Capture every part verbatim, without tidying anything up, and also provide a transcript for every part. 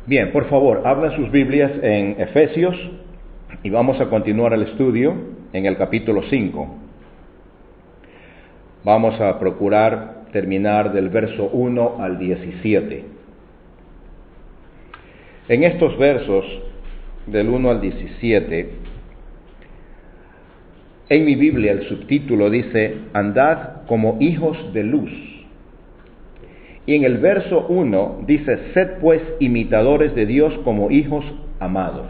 Bien, por favor, abran sus Biblias en Efesios y vamos a continuar el estudio en el capítulo cinco. Vamos a procurar terminar del verso uno al diecisiete. En estos versos, del uno al diecisiete, en mi Biblia el subtítulo dice, andad como hijos de luz. Y en el verso uno dice, sed pues imitadores de Dios como hijos amados.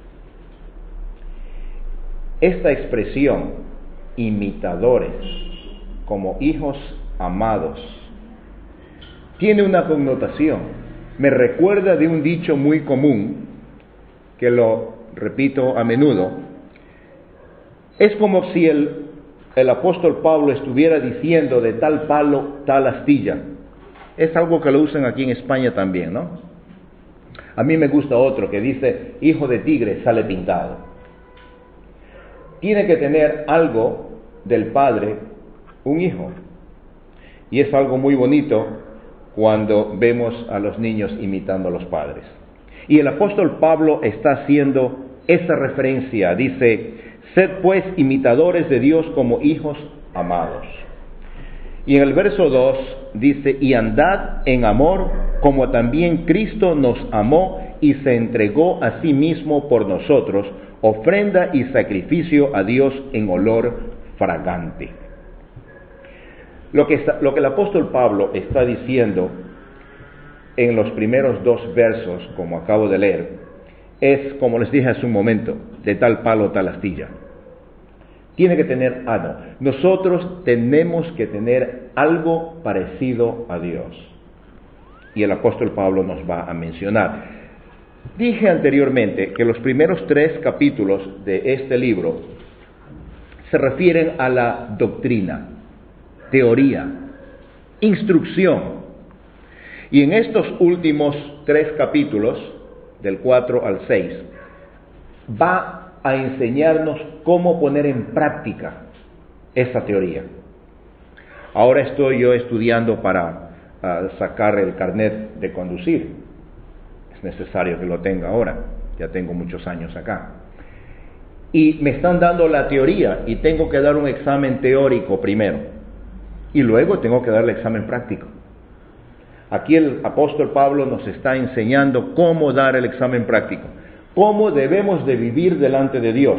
Esta expresión, imitadores como hijos amados, tiene una connotación. Me recuerda de un dicho muy común, que lo repito a menudo. Es como si el, el apóstol Pablo estuviera diciendo de tal palo, tal astilla. Es algo que lo usan aquí en España también, ¿no? A mí me gusta otro que dice, hijo de tigre sale pintado. Tiene que tener algo del padre un hijo. Y es algo muy bonito cuando vemos a los niños imitando a los padres. Y el apóstol Pablo está haciendo esa referencia. Dice, sed pues imitadores de Dios como hijos amados. Y en el verso dos dice, y andad en amor como también Cristo nos amó y se entregó a sí mismo por nosotros, ofrenda y sacrificio a Dios en olor fragante. Lo que, está, lo que el apóstol Pablo está diciendo en los primeros dos versos, como acabo de leer, es, como les dije hace un momento, de tal palo, tal astilla. Tiene que tener algo. Nosotros tenemos que tener algo parecido a Dios. Y el apóstol Pablo nos va a mencionar. Dije anteriormente que los primeros tres capítulos de este libro se refieren a la doctrina, teoría, instrucción. Y en estos últimos tres capítulos, del cuatro al seis, va a enseñarnos cómo poner en práctica esa teoría. Ahora estoy yo estudiando para uh, sacar el carnet de conducir. Es necesario que lo tenga ahora, ya tengo muchos años acá. Y me están dando la teoría y tengo que dar un examen teórico primero. Y luego tengo que dar el examen práctico. Aquí el apóstol Pablo nos está enseñando cómo dar el examen práctico. ¿Cómo debemos de vivir delante de Dios?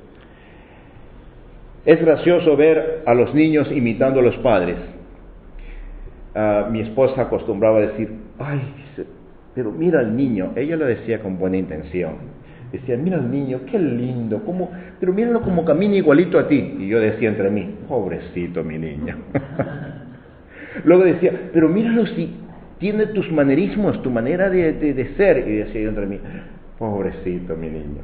Es gracioso ver a los niños imitando a los padres. Uh, mi esposa acostumbraba a decir, ay, pero mira al niño. Ella lo decía con buena intención. Decía, mira al niño, qué lindo, cómo, pero míralo como camina igualito a ti. Y yo decía entre mí, pobrecito mi niño. Luego decía, pero míralo si tiene tus manerismos, tu manera de, de, de ser. Y decía yo entre mí, pobrecito mi niño.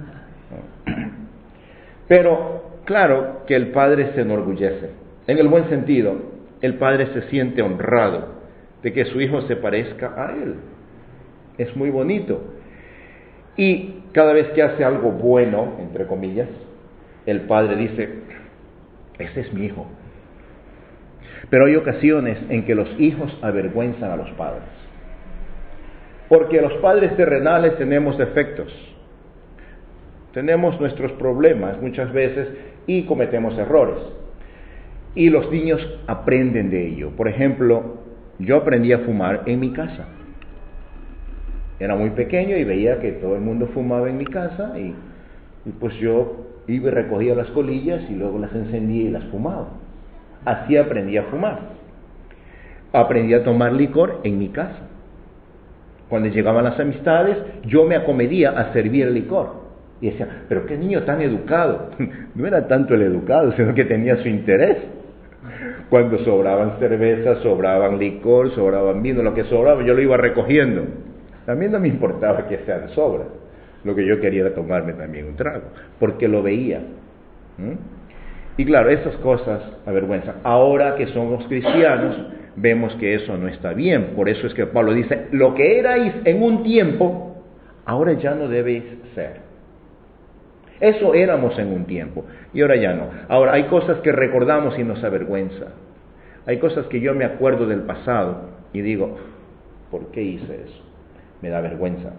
Pero claro que el padre se enorgullece. En el buen sentido, el padre se siente honrado de que su hijo se parezca a él. Es muy bonito. Y cada vez que hace algo bueno, entre comillas, el padre dice, ese es mi hijo. Pero hay ocasiones en que los hijos avergüenzan a los padres. Porque los padres terrenales tenemos defectos, tenemos nuestros problemas muchas veces y cometemos errores. Y los niños aprenden de ello. Por ejemplo, yo aprendí a fumar en mi casa. Era muy pequeño y veía que todo el mundo fumaba en mi casa y, y pues yo iba y recogía las colillas y luego las encendía y las fumaba. Así aprendí a fumar. Aprendí a tomar licor en mi casa. Cuando llegaban las amistades, yo me acomedía a servir el licor. Y decía, pero qué niño tan educado. No era tanto el educado, sino que tenía su interés. Cuando sobraban cervezas, sobraban licor, sobraban vino, lo que sobraba yo lo iba recogiendo. También no me importaba que sea de sobra. Lo que yo quería era tomarme también un trago, porque lo veía. ¿Mm? Y claro, esas cosas avergüenzan. Ahora que somos cristianos, vemos que eso no está bien. Por eso es que Pablo dice, lo que erais en un tiempo, ahora ya no debéis ser. Eso éramos en un tiempo, y ahora ya no. Ahora, hay cosas que recordamos y nos avergüenza. Hay cosas que yo me acuerdo del pasado y digo, ¿por qué hice eso? me da vergüenza.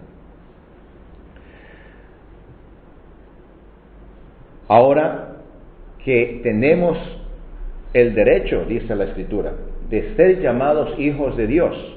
Ahora que tenemos el derecho, dice la Escritura, de ser llamados hijos de Dios,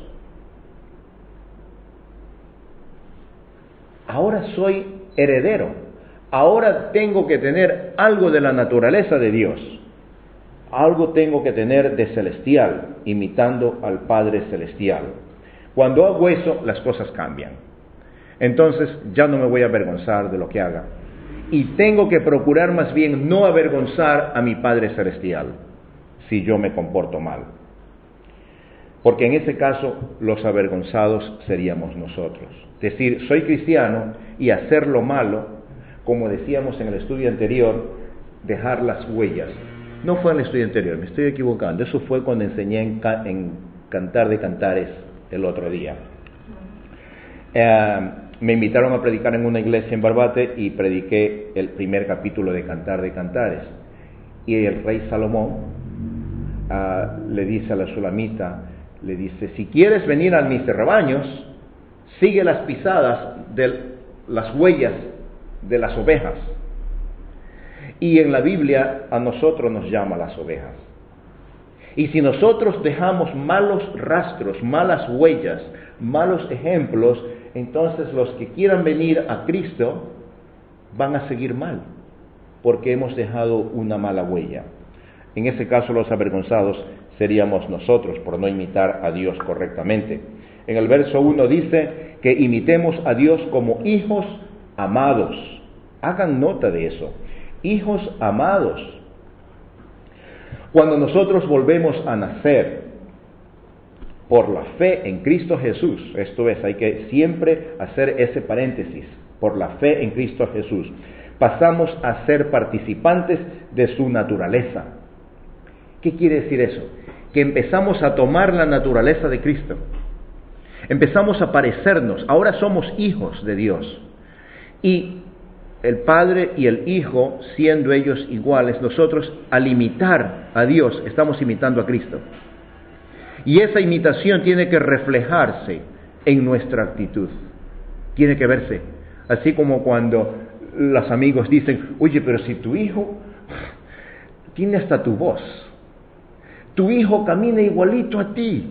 ahora soy heredero, ahora tengo que tener algo de la naturaleza de Dios, algo tengo que tener de celestial, imitando al Padre Celestial. Cuando hago eso, las cosas cambian. Entonces ya no me voy a avergonzar de lo que haga. Y tengo que procurar más bien no avergonzar a mi Padre Celestial si yo me comporto mal. Porque en ese caso los avergonzados seríamos nosotros. Decir, soy cristiano y hacer lo malo, como decíamos en el estudio anterior, dejar las huellas. No fue en el estudio anterior, me estoy equivocando. Eso fue cuando enseñé en, ca- en Cantar de Cantares el otro día. Eh, me invitaron a predicar en una iglesia en Barbate y prediqué el primer capítulo de Cantar de Cantares. Y el rey Salomón uh, le dice a la sulamita, le dice, si quieres venir a mis rebaños, sigue las pisadas de las huellas de las ovejas. Y en la Biblia a nosotros nos llama las ovejas. Y si nosotros dejamos malos rastros, malas huellas, malos ejemplos, entonces los que quieran venir a Cristo van a seguir mal, porque hemos dejado una mala huella. En ese caso los avergonzados seríamos nosotros por no imitar a Dios correctamente. En el verso uno dice que imitemos a Dios como hijos amados. Hagan nota de eso. Hijos amados. Cuando nosotros volvemos a nacer por la fe en Cristo Jesús, esto es, hay que siempre hacer ese paréntesis, por la fe en Cristo Jesús, pasamos a ser participantes de su naturaleza. ¿Qué quiere decir eso? Que empezamos a tomar la naturaleza de Cristo. Empezamos a parecernos, ahora somos hijos de Dios. Y el Padre y el Hijo, siendo ellos iguales, nosotros al imitar a Dios, estamos imitando a Cristo. Y esa imitación tiene que reflejarse en nuestra actitud. Tiene que verse. Así como cuando los amigos dicen, oye, pero si tu hijo tiene hasta tu voz, tu hijo camina igualito a ti.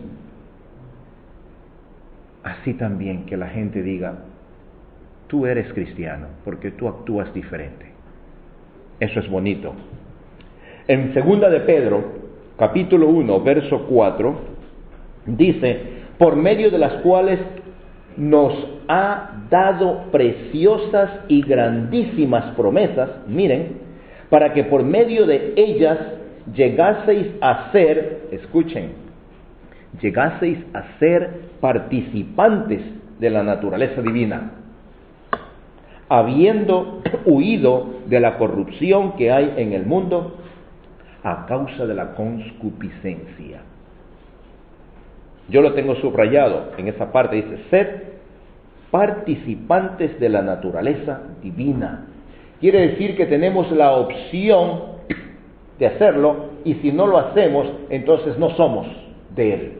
Así también que la gente diga, tú eres cristiano, porque tú actúas diferente. Eso es bonito. En segunda de Pedro, capítulo uno, verso cuatro, dice, por medio de las cuales nos ha dado preciosas y grandísimas promesas, miren, para que por medio de ellas llegaseis a ser, escuchen, llegaseis a ser participantes de la naturaleza divina, habiendo huido de la corrupción que hay en el mundo a causa de la concupiscencia. Yo lo tengo subrayado en esa parte, dice, sed participantes de la naturaleza divina. Quiere decir que tenemos la opción de hacerlo, y si no lo hacemos, entonces no somos de Él.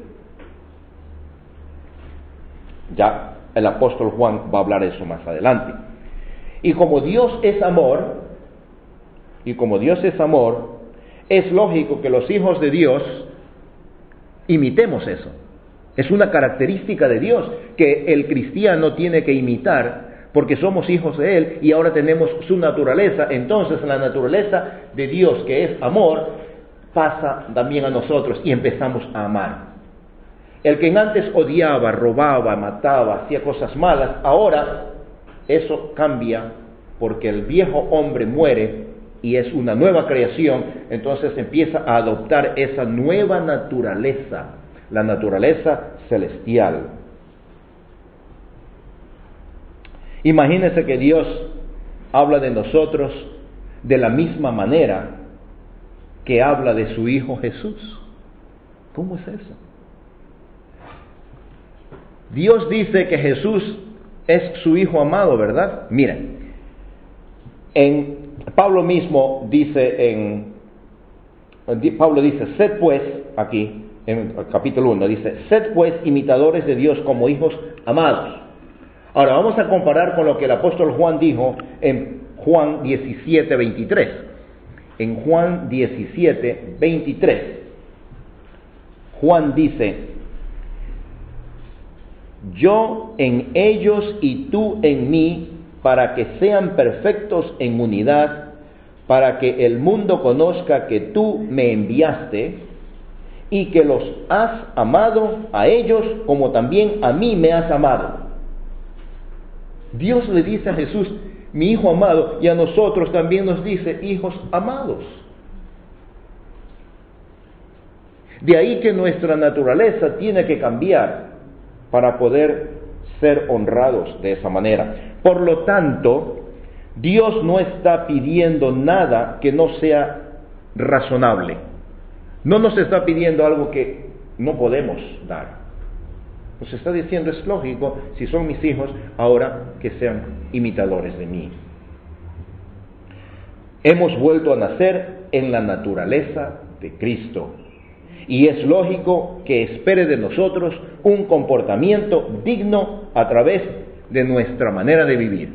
Ya el apóstol Juan va a hablar de eso más adelante. Y como Dios es amor, y como Dios es amor, es lógico que los hijos de Dios imitemos eso. Es una característica de Dios que el cristiano tiene que imitar, porque somos hijos de Él y ahora tenemos su naturaleza. Entonces la naturaleza de Dios, que es amor, pasa también a nosotros y empezamos a amar. El que antes odiaba, robaba, mataba, hacía cosas malas, ahora eso cambia porque el viejo hombre muere y es una nueva creación. Entonces empieza a adoptar esa nueva naturaleza, la naturaleza celestial. Imagínense que Dios habla de nosotros de la misma manera que habla de su Hijo Jesús. ¿Cómo es eso? Dios dice que Jesús es su Hijo amado, ¿verdad? Miren, en Pablo mismo dice en Pablo dice, sed pues, aquí en el capítulo uno, dice, sed pues imitadores de Dios como hijos amados. Ahora vamos a comparar con lo que el apóstol Juan dijo en Juan diecisiete, veintitrés. En Juan diecisiete, veintitrés, Juan dice: yo en ellos y tú en mí, para que sean perfectos en unidad, para que el mundo conozca que tú me enviaste y que los has amado a ellos como también a mí me has amado. Dios le dice a Jesús, mi hijo amado, y a nosotros también nos dice, hijos amados. De ahí que nuestra naturaleza tiene que cambiar para poder ser honrados de esa manera. Por lo tanto, Dios no está pidiendo nada que no sea razonable. No nos está pidiendo algo que no podemos dar. Nos está diciendo, es lógico, si son mis hijos, ahora que sean imitadores de mí. Hemos vuelto a nacer en la naturaleza de Cristo. Y es lógico que espere de nosotros un comportamiento digno a través de nuestra manera de vivir.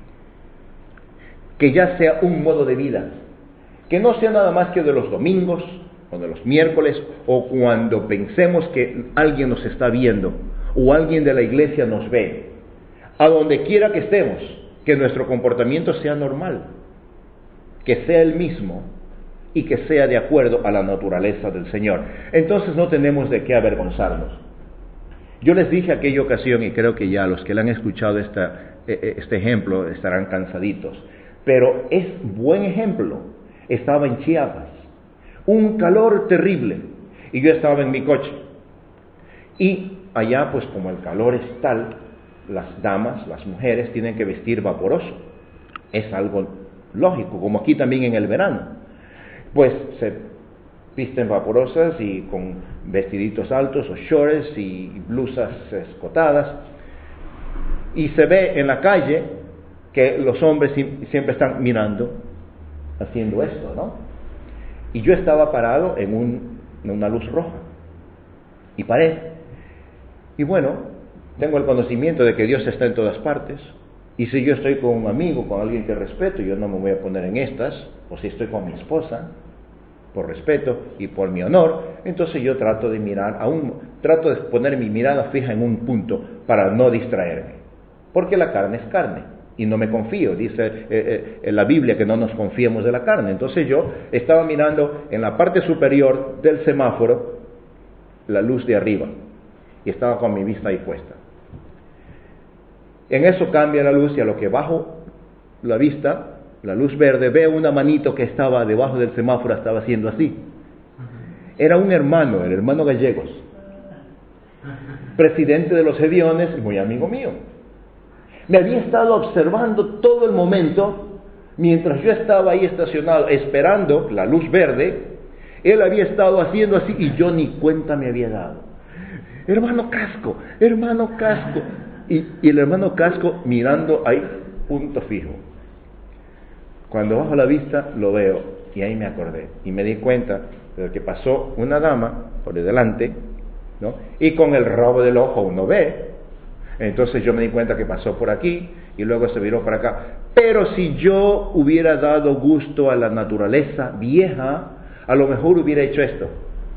Que ya sea un modo de vida, que no sea nada más que de los domingos o de los miércoles o cuando pensemos que alguien nos está viendo o alguien de la iglesia nos ve. A donde quiera que estemos, que nuestro comportamiento sea normal, que sea el mismo y que sea de acuerdo a la naturaleza del Señor. Entonces no tenemos de qué avergonzarnos. Yo les dije aquella ocasión, y creo que ya los que le han escuchado esta, este ejemplo estarán cansaditos, pero es buen ejemplo. Estaba en Chiapas, un calor terrible, y yo estaba en mi coche. Y allá, pues como el calor es tal, las damas, las mujeres, tienen que vestir vaporoso. Es algo lógico, como aquí también en el verano. Pues se visten vaporosas y con vestiditos altos o shorts y blusas escotadas. Y se ve en la calle que los hombres siempre están mirando, haciendo esto, ¿no? Y yo estaba parado en, un, en una luz roja. Y paré. Y bueno, tengo el conocimiento de que Dios está en todas partes. Y si yo estoy con un amigo, con alguien que respeto, yo no me voy a poner en estas. O si estoy con mi esposa, por respeto y por mi honor, entonces yo trato de mirar, aún trato de poner mi mirada fija en un punto para no distraerme. Porque la carne es carne. Y no me confío, dice eh, eh, en la Biblia que no nos confiemos de la carne. Entonces yo estaba mirando en la parte superior del semáforo la luz de arriba y estaba con mi vista ahí puesta. En eso cambia la luz y a lo que bajo la vista, la luz verde, veo una manito que estaba debajo del semáforo, estaba haciendo así. Era un hermano, el hermano Gallegos, presidente de los Hediones, muy amigo mío. Me había estado observando todo el momento, mientras yo estaba ahí estacionado, esperando la luz verde, él había estado haciendo así y yo ni cuenta me había dado. Hermano Casco, hermano Casco. Y, y el hermano Casco mirando ahí, punto fijo. Cuando bajo la vista, lo veo, y ahí me acordé. Y me di cuenta de que pasó una dama por delante, ¿no? Y con el rabo del ojo uno ve. Entonces yo me di cuenta que pasó por aquí y luego se viró para acá. Pero si yo hubiera dado gusto a la naturaleza vieja, a lo mejor hubiera hecho esto.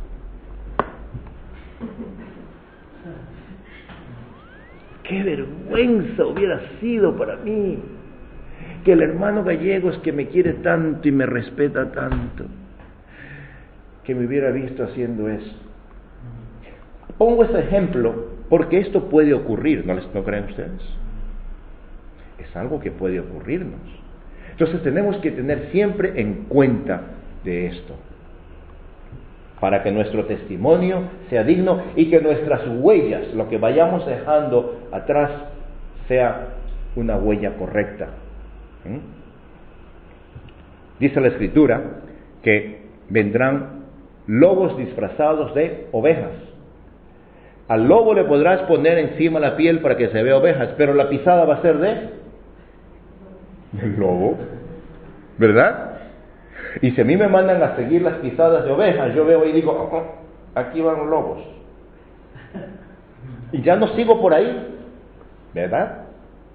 ¡Qué vergüenza hubiera sido para mí! Que el hermano Gallegos, que me quiere tanto y me respeta tanto, que me hubiera visto haciendo eso. Pongo ese ejemplo porque esto puede ocurrir, ¿no, les, ¿no creen ustedes? Es algo que puede ocurrirnos. Entonces tenemos que tener siempre en cuenta de esto, para que nuestro testimonio sea digno y que nuestras huellas, lo que vayamos dejando atrás, sea una huella correcta. ¿Mm? Dice la Escritura que vendrán lobos disfrazados de ovejas. Al lobo le podrás poner encima la piel para que se vea ovejas, pero la pisada va a ser de el lobo, ¿verdad? Y si a mí me mandan a seguir las pisadas de ovejas, yo veo y digo, oh, oh, aquí van los lobos. Y ya no sigo por ahí, ¿verdad?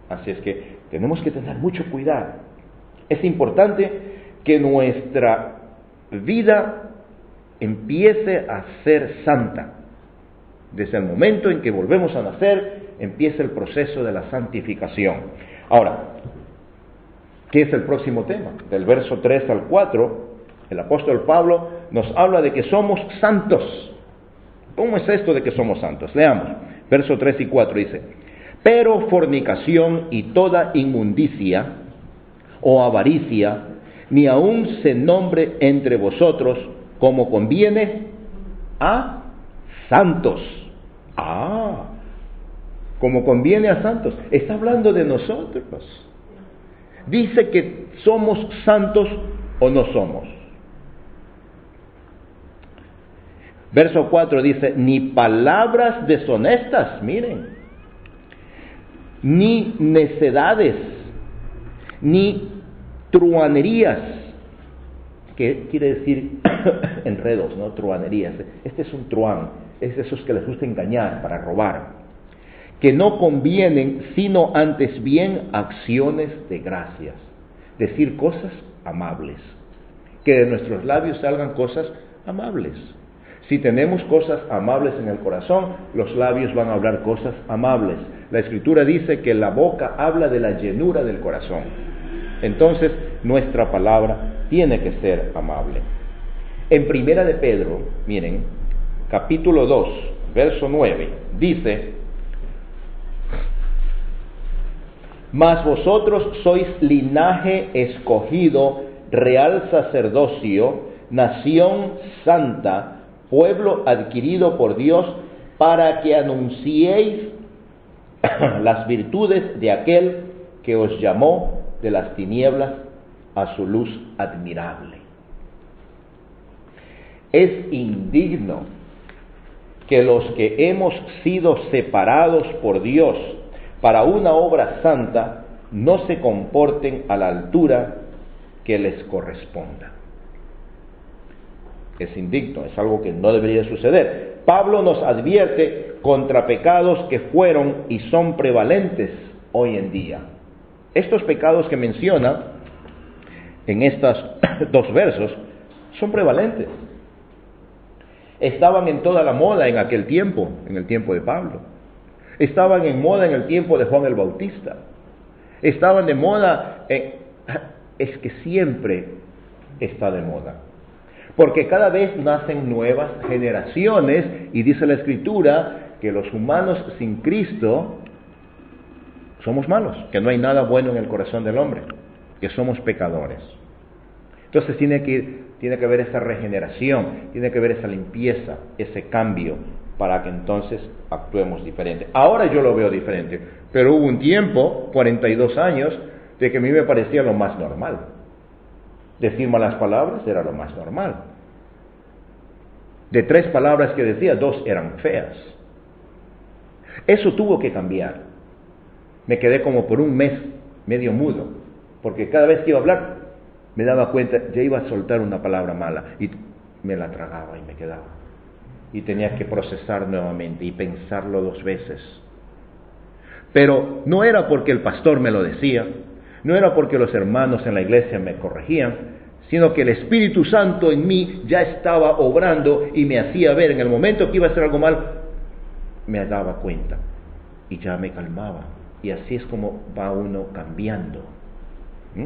Así es que tenemos que tener mucho cuidado. Es importante que nuestra vida empiece a ser santa. Desde el momento en que volvemos a nacer, empieza el proceso de la santificación. Ahora, ¿qué es el próximo tema? Del verso tres al cuatro, el apóstol Pablo nos habla de que somos santos. ¿Cómo es esto de que somos santos? Leamos, verso tres y cuatro dice: pero fornicación y toda inmundicia o avaricia, ni aun se nombre entre vosotros como conviene a santos. Ah, como conviene a santos. Está hablando de nosotros. Dice que somos santos o no somos. Verso cuatro dice: ni palabras deshonestas, miren, ni necedades, ni truanerías. ¿Qué quiere decir enredos, no? Truanerías. Este es un truán, es de esos que les gusta engañar para robar. Que no convienen, sino antes bien acciones de gracias. Decir cosas amables. Que de nuestros labios salgan cosas amables. Si tenemos cosas amables en el corazón, los labios van a hablar cosas amables. La Escritura dice que la boca habla de la llenura del corazón. Entonces, nuestra palabra tiene que ser amable. En Primera de Pedro, miren, capítulo dos, verso nueve, dice: mas vosotros sois linaje escogido, real sacerdocio, nación santa, pueblo adquirido por Dios, para que anunciéis las virtudes de aquel que os llamó de las tinieblas a su luz admirable. Es indigno que los que hemos sido separados por Dios para una obra santa no se comporten a la altura que les corresponda. Es indigno, es algo que no debería suceder. Pablo nos advierte contra pecados que fueron y son prevalentes hoy en día. Estos pecados que menciona en estos dos versos son prevalentes. Estaban en toda la moda en aquel tiempo, en el tiempo de Pablo. Estaban en moda en el tiempo de Juan el Bautista. Estaban de moda en... Es que siempre está de moda. Porque cada vez nacen nuevas generaciones y dice la Escritura que los humanos sin Cristo somos malos, que no hay nada bueno en el corazón del hombre, que somos pecadores. Entonces tiene que, tiene que haber esa regeneración, tiene que haber esa limpieza, ese cambio, para que entonces actuemos diferente. Ahora yo lo veo diferente, pero hubo un tiempo, cuarenta y dos años, de que a mí me parecía lo más normal. Decir malas palabras era lo más normal. De tres palabras que decía, dos eran feas. Eso tuvo que cambiar. Me quedé como por un mes medio mudo, porque cada vez que iba a hablar, me daba cuenta, ya iba a soltar una palabra mala, y me la tragaba y me quedaba. Y tenía que procesar nuevamente y pensarlo dos veces. Pero no era porque el pastor me lo decía, no era porque los hermanos en la iglesia me corregían, sino que el Espíritu Santo en mí ya estaba obrando y me hacía ver, en el momento que iba a hacer algo mal, me daba cuenta y ya me calmaba. Y así es como va uno cambiando. ¿Mm?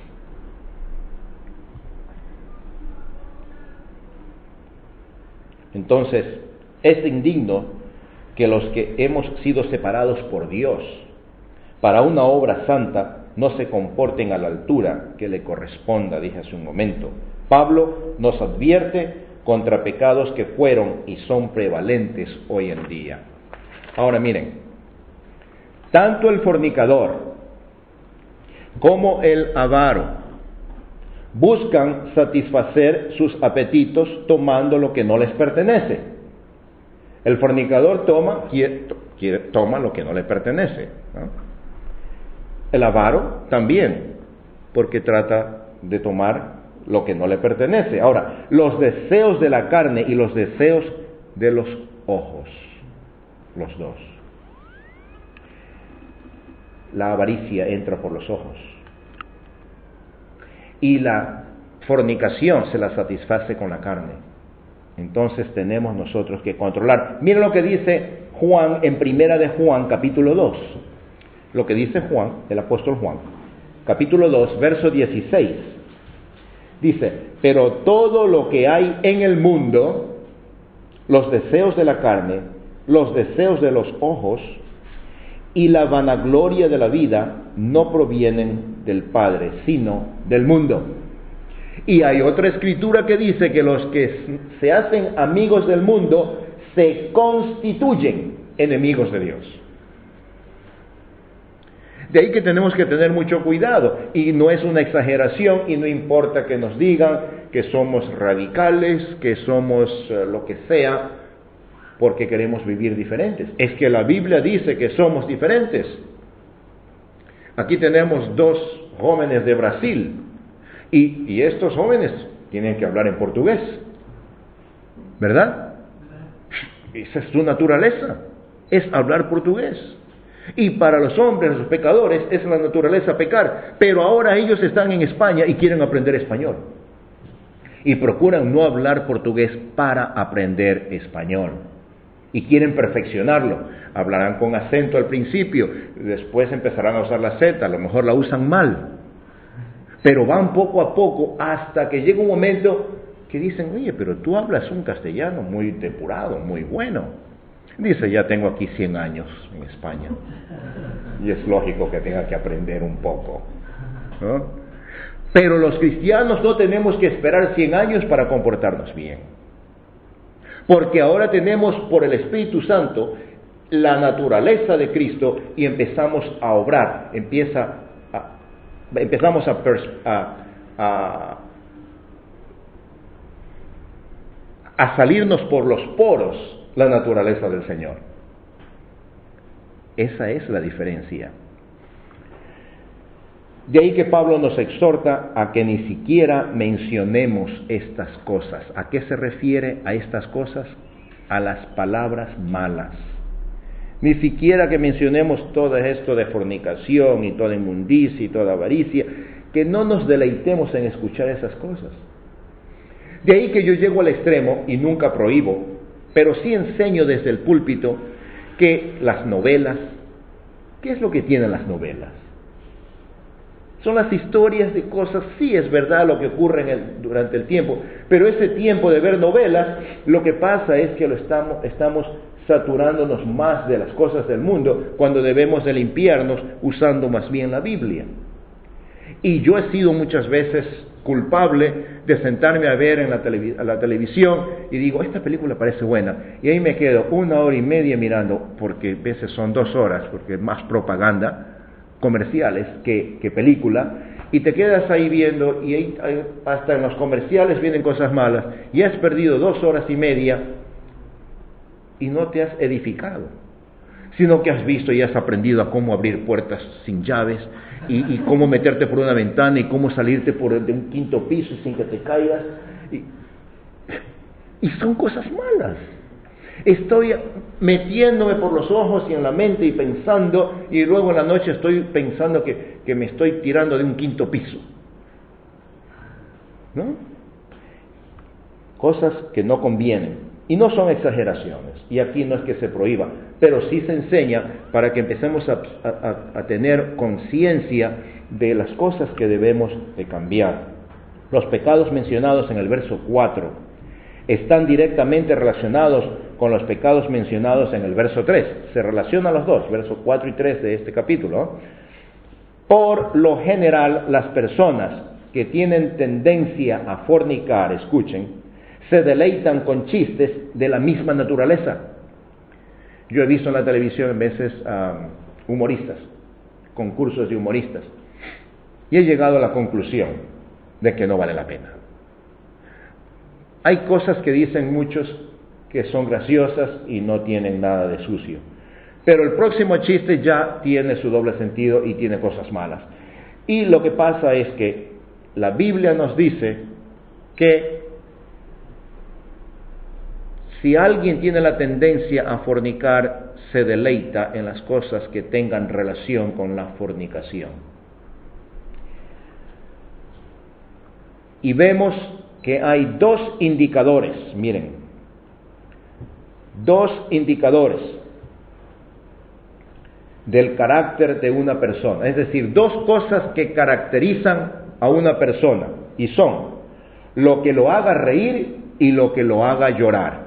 Entonces, es indigno que los que hemos sido separados por Dios para una obra santa no se comporten a la altura que le corresponda, dije hace un momento. Pablo nos advierte contra pecados que fueron y son prevalentes hoy en día. Ahora miren, tanto el fornicador como el avaro buscan satisfacer sus apetitos tomando lo que no les pertenece. El fornicador toma, quiere, quiere, toma lo que no le pertenece, ¿no? El avaro también, porque trata de tomar lo que no le pertenece. Ahora, los deseos de la carne y los deseos de los ojos, los dos. la avaricia entra por los ojos. Y la fornicación se la satisface con la carne. Entonces tenemos nosotros que controlar. Miren lo que dice Juan en Primera de Juan, capítulo dos. Lo que dice Juan, el apóstol Juan, capítulo dos, verso dieciséis. Dice, pero todo lo que hay en el mundo, los deseos de la carne, los deseos de los ojos y la vanagloria de la vida, no provienen del Padre, sino del mundo. Y hay otra escritura que dice que los que se hacen amigos del mundo se constituyen enemigos de Dios. De ahí que tenemos que tener mucho cuidado, y no es una exageración, y no importa que nos digan que somos radicales, que somos uh, lo que sea, porque queremos vivir diferentes. Es que la Biblia dice que somos diferentes. Aquí tenemos dos jóvenes de Brasil, y, y estos jóvenes tienen que hablar en portugués, ¿verdad? Esa es su naturaleza, es hablar portugués. Y para los hombres, los pecadores, es la naturaleza pecar. Pero ahora ellos están en España y quieren aprender español. Y procuran no hablar portugués para aprender español. Y quieren perfeccionarlo. Hablarán con acento al principio, después empezarán a usar la Z, a lo mejor la usan mal. Pero van poco a poco hasta que llega un momento que dicen, oye, pero tú hablas un castellano muy depurado, muy bueno. Dice, ya tengo aquí cien años en España, y es lógico que tenga que aprender un poco, ¿no? Pero los cristianos no tenemos que esperar cien años para comportarnos bien, porque ahora tenemos por el Espíritu Santo la naturaleza de Cristo y empezamos a obrar, empieza a, empezamos a, a, a, a salirnos por los poros la naturaleza del Señor. Esa es la diferencia. De ahí que Pablo nos exhorta a que ni siquiera mencionemos estas cosas. ¿A qué se refiere a estas cosas? A las palabras malas. Ni siquiera que mencionemos todo esto de fornicación y toda inmundicia y toda avaricia, que no nos deleitemos en escuchar esas cosas. De ahí que yo llego al extremo y nunca prohíbo, pero sí enseño desde el púlpito que las novelas, ¿qué es lo que tienen las novelas? Son las historias de cosas, sí es verdad lo que ocurre en el, durante el tiempo, pero ese tiempo de ver novelas, lo que pasa es que lo estamos, estamos saturándonos más de las cosas del mundo, cuando debemos de limpiarnos usando más bien la Biblia. Y yo he sido muchas veces culpable de sentarme a ver en la, televi- a la televisión y digo, esta película parece buena, y ahí me quedo una hora y media mirando, porque a veces son dos horas, porque es más propaganda, comerciales que, que película, y te quedas ahí viendo, y ahí, ahí, hasta en los comerciales vienen cosas malas, y has perdido dos horas y media, y no te has edificado, sino que has visto y has aprendido a cómo abrir puertas sin llaves, y, y cómo meterte por una ventana, y cómo salirte por el de un quinto piso sin que te caigas, y, y son cosas malas. Estoy metiéndome por los ojos y en la mente y pensando, y luego en la noche estoy pensando que, que me estoy tirando de un quinto piso, ¿no? Cosas que no convienen, y no son exageraciones, y aquí no es que se prohíba, pero sí se enseña para que empecemos a, a, a tener conciencia de las cosas que debemos de cambiar. Los pecados mencionados en el verso cuatro están directamente relacionados con los pecados mencionados en el verso tres. Se relacionan los dos, versos cuatro y tres de este capítulo. Por lo general, las personas que tienen tendencia a fornicar, escuchen, se deleitan con chistes de la misma naturaleza. Yo he visto en la televisión en veces um, humoristas, concursos de humoristas, y he llegado a la conclusión de que no vale la pena. Hay cosas que dicen muchos que son graciosas y no tienen nada de sucio, pero el próximo chiste ya tiene su doble sentido y tiene cosas malas. Y lo que pasa es que la Biblia nos dice que Si alguien tiene la tendencia a fornicar, se deleita en las cosas que tengan relación con la fornicación. Y vemos que hay dos indicadores, miren, dos indicadores del carácter de una persona, es decir, dos cosas que caracterizan a una persona, y son lo que lo haga reír y lo que lo haga llorar.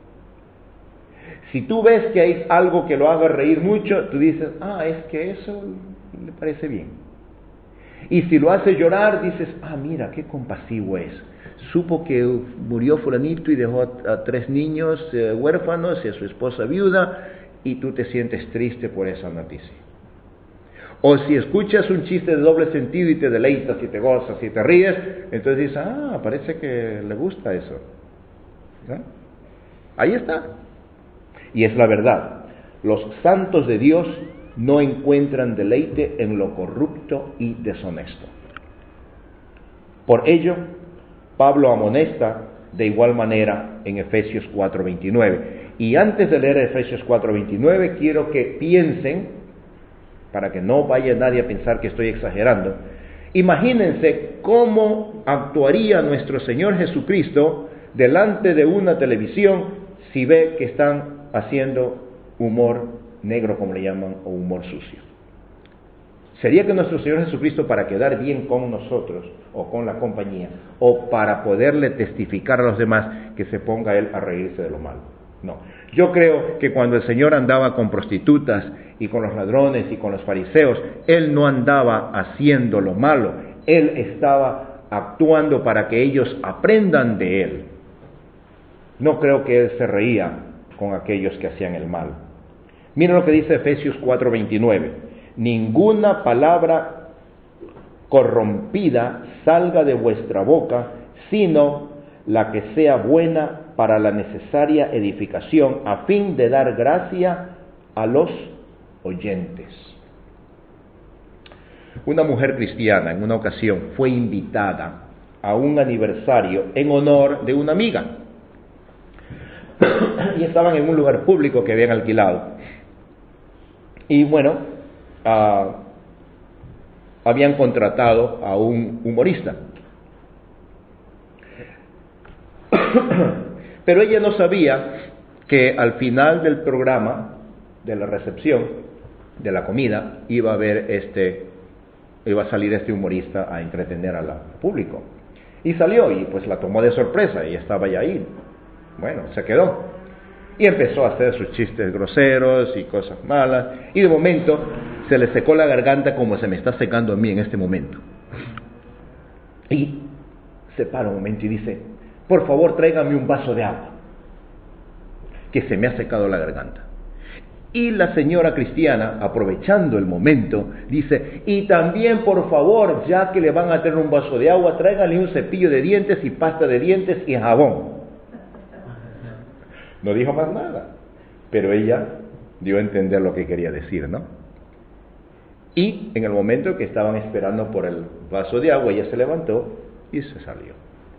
Si tú ves que hay algo que lo haga reír mucho, tú dices, ah, es que eso le parece bien. Y si lo hace llorar, dices, ah, mira, qué compasivo es. Supo que murió fulanito y dejó a, a tres niños eh, huérfanos y a su esposa viuda, y tú te sientes triste por esa noticia. O si escuchas un chiste de doble sentido y te deleitas y te gozas y te ríes, entonces dices, ah, parece que le gusta eso. ¿No? Ahí está. Y es la verdad. Los santos de Dios no encuentran deleite en lo corrupto y deshonesto. Por ello, Pablo amonesta de igual manera en Efesios cuatro veintinueve. Y antes de leer Efesios cuatro veintinueve, quiero que piensen, para que no vaya nadie a pensar que estoy exagerando, imagínense cómo actuaría nuestro Señor Jesucristo delante de una televisión si ve que están haciendo humor negro, como le llaman, o humor sucio. ¿Sería que nuestro Señor Jesucristo, para quedar bien con nosotros o con la compañía, o para poderle testificar a los demás, que se ponga Él a reírse de lo malo? No. Yo creo que cuando el Señor andaba con prostitutas y con los ladrones y con los fariseos, Él no andaba haciendo lo malo, Él estaba actuando para que ellos aprendan de Él. No creo que Él se reía con aquellos que hacían el mal. Miren lo que dice Efesios cuatro veintinueve. Ninguna palabra corrompida salga de vuestra boca, sino la que sea buena para la necesaria edificación, a fin de dar gracia a los oyentes. Una mujer cristiana en una ocasión fue invitada a un aniversario en honor de una amiga. Y estaban en un lugar público que habían alquilado. Y bueno, uh, habían contratado a un humorista. Pero ella no sabía que al final del programa, de la recepción, de la comida, iba a haber este, iba a salir este humorista a entretener al público. Y salió y pues la tomó de sorpresa, y estaba ya ahí. Bueno, se quedó. Y empezó a hacer sus chistes groseros y cosas malas. Y de momento se le secó la garganta como se me está secando a mí en este momento. Y se para un momento y dice, por favor, tráigame un vaso de agua, que se me ha secado la garganta. Y la señora cristiana, aprovechando el momento, dice, y también, por favor, ya que le van a tener un vaso de agua, tráigale un cepillo de dientes y pasta de dientes y jabón. No dijo más nada, pero ella dio a entender lo que quería decir, ¿no? Y en el momento que estaban esperando por el vaso de agua, ella se levantó y se salió.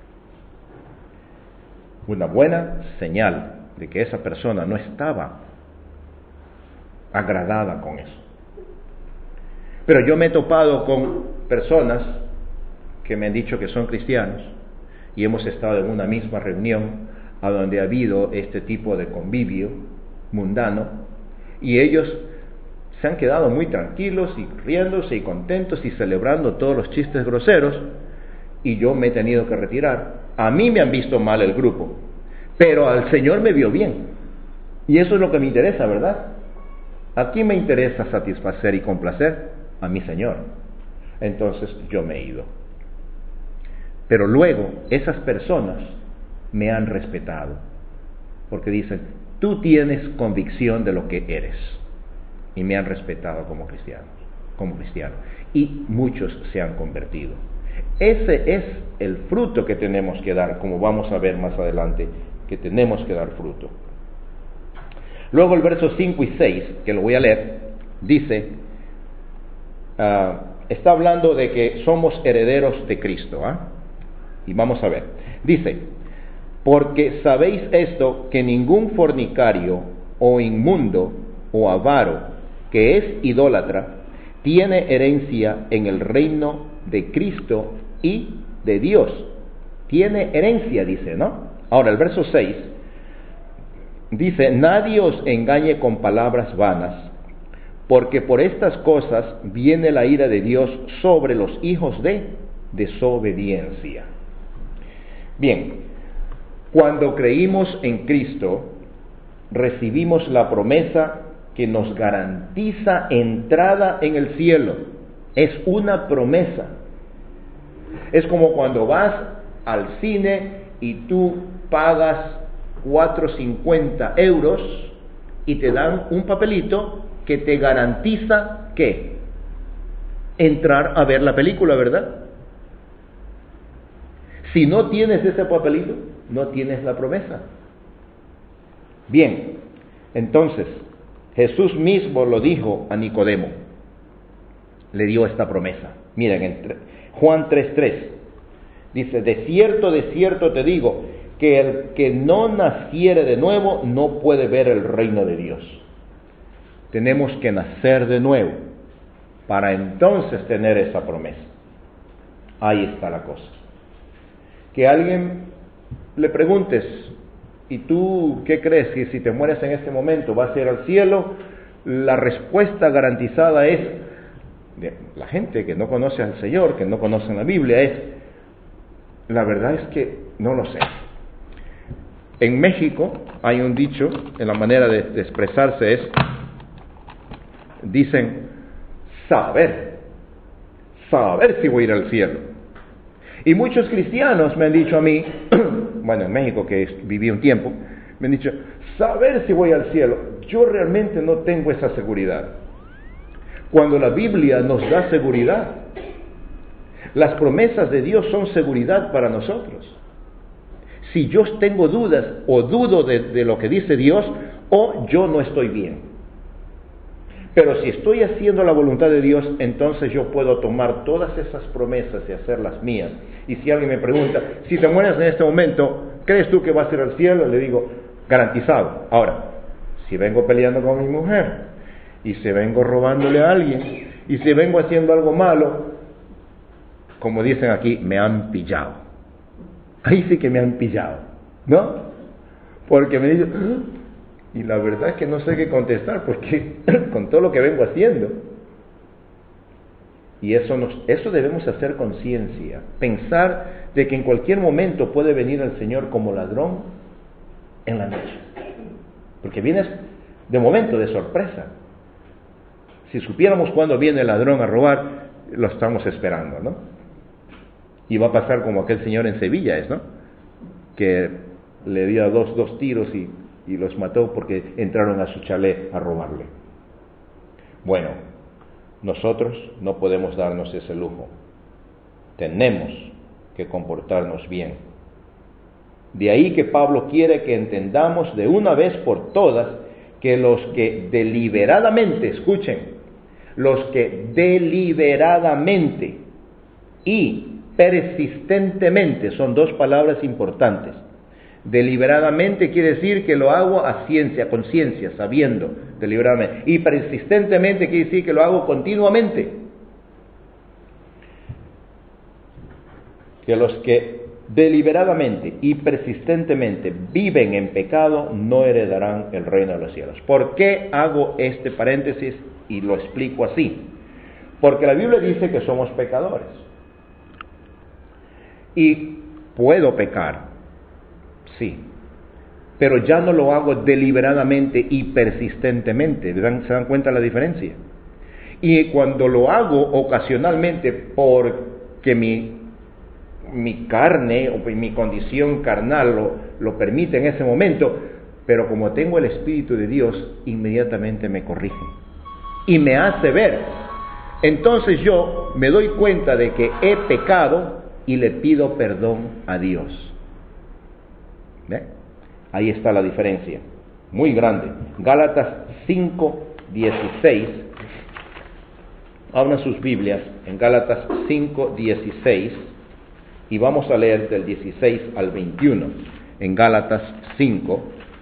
Una buena señal de que esa persona no estaba agradada con eso. Pero yo me he topado con personas que me han dicho que son cristianos y hemos estado en una misma reunión a donde ha habido este tipo de convivio mundano, y ellos se han quedado muy tranquilos y riéndose y contentos y celebrando todos los chistes groseros, y yo me he tenido que retirar. A mí me han visto mal el grupo, pero al Señor me vio bien, y eso es lo que me interesa, ¿verdad? ¿A quién me interesa satisfacer y complacer? A mi Señor. Entonces yo me he ido. Pero luego esas personas me han respetado, porque dicen, tú tienes convicción de lo que eres, y me han respetado como cristiano, como cristiano, y muchos se han convertido. Ese es el fruto que tenemos que dar, como vamos a ver más adelante, que tenemos que dar fruto. Luego el verso cinco y seis, que lo voy a leer, dice, uh, está hablando de que somos herederos de Cristo, ¿ah? Y vamos a ver, dice, Porque sabéis esto, que ningún fornicario o inmundo o avaro que es idólatra tiene herencia en el reino de Cristo y de Dios. Tiene herencia, dice, ¿no? Ahora, el verso seis dice: nadie os engañe con palabras vanas, porque por estas cosas viene la ira de Dios sobre los hijos de desobediencia. Bien, cuando creímos en Cristo, recibimos la promesa que nos garantiza entrada en el cielo. Es una promesa. Es como cuando vas al cine y tú pagas cuatro cincuenta euros y te dan un papelito que te garantiza ¿qué? Entrar a ver la película, ¿verdad? Si no tienes ese papelito, no tienes la promesa. Bien, entonces Jesús mismo lo dijo a Nicodemo, le dio esta promesa. Miren, en Juan tres tres dice: de cierto, de cierto te digo, que el que no naciere de nuevo no puede ver el reino de Dios. Tenemos que nacer de nuevo para entonces tener esa promesa. Ahí está la cosa. Que alguien le preguntes: ¿y tú qué crees? Que si te mueres en este momento vas a ir al cielo. La respuesta garantizada es, de la gente que no conoce al Señor, que no conoce la Biblia, es: la verdad es que no lo sé. En México hay un dicho, en la manera de, de expresarse es, dicen, saber, saber si voy a ir al cielo. Y muchos cristianos me han dicho a mí, bueno, en México que viví un tiempo, me han dicho, saber si voy al cielo. Yo realmente no tengo esa seguridad. Cuando la Biblia nos da seguridad, las promesas de Dios son seguridad para nosotros. Si yo tengo dudas o dudo de, de lo que dice Dios, o yo no estoy bien. Pero si estoy haciendo la voluntad de Dios, entonces yo puedo tomar todas esas promesas y hacerlas mías. Y si alguien me pregunta, si te mueres en este momento, ¿crees tú que vas a ir al cielo? Le digo, garantizado. Ahora, si vengo peleando con mi mujer, y si vengo robándole a alguien, y si vengo haciendo algo malo, como dicen aquí, me han pillado. Ahí sí que me han pillado, ¿no? Porque me dicen, ¿ah? Y la verdad es que no sé qué contestar, porque con todo lo que vengo haciendo. Y eso, nos, eso debemos hacer conciencia, pensar de que en cualquier momento puede venir el Señor como ladrón en la noche. Porque vienes de momento, de sorpresa. Si supiéramos cuándo viene el ladrón a robar, lo estamos esperando, ¿no? Y va a pasar como aquel señor en Sevilla, ¿es, no? Que le dio dos, dos tiros y, y los mató porque entraron a su chalet a robarle. Bueno, nosotros no podemos darnos ese lujo. Tenemos que comportarnos bien. De ahí que Pablo quiere que entendamos de una vez por todas que los que deliberadamente, escuchen, los que deliberadamente y persistentemente, son dos palabras importantes. Deliberadamente quiere decir que lo hago a ciencia, con ciencia, sabiendo, deliberadamente. Y persistentemente quiere decir que lo hago continuamente. Que los que deliberadamente y persistentemente viven en pecado no heredarán el reino de los cielos. ¿Por qué hago este paréntesis y lo explico así? Porque la Biblia dice que somos pecadores. Y puedo pecar, sí, pero ya no lo hago deliberadamente y persistentemente. ¿Se dan cuenta la diferencia? Y cuando lo hago ocasionalmente porque mi, mi carne o mi condición carnal lo, lo permite en ese momento, pero como tengo el Espíritu de Dios, inmediatamente me corrige y me hace ver. Entonces yo me doy cuenta de que he pecado y le pido perdón a Dios. ¿Ve? Ahí está la diferencia, muy grande. Gálatas cinco dieciséis. Abran sus Biblias en Gálatas cinco dieciséis y vamos a leer del dieciséis al veintiuno. en Gálatas cinco,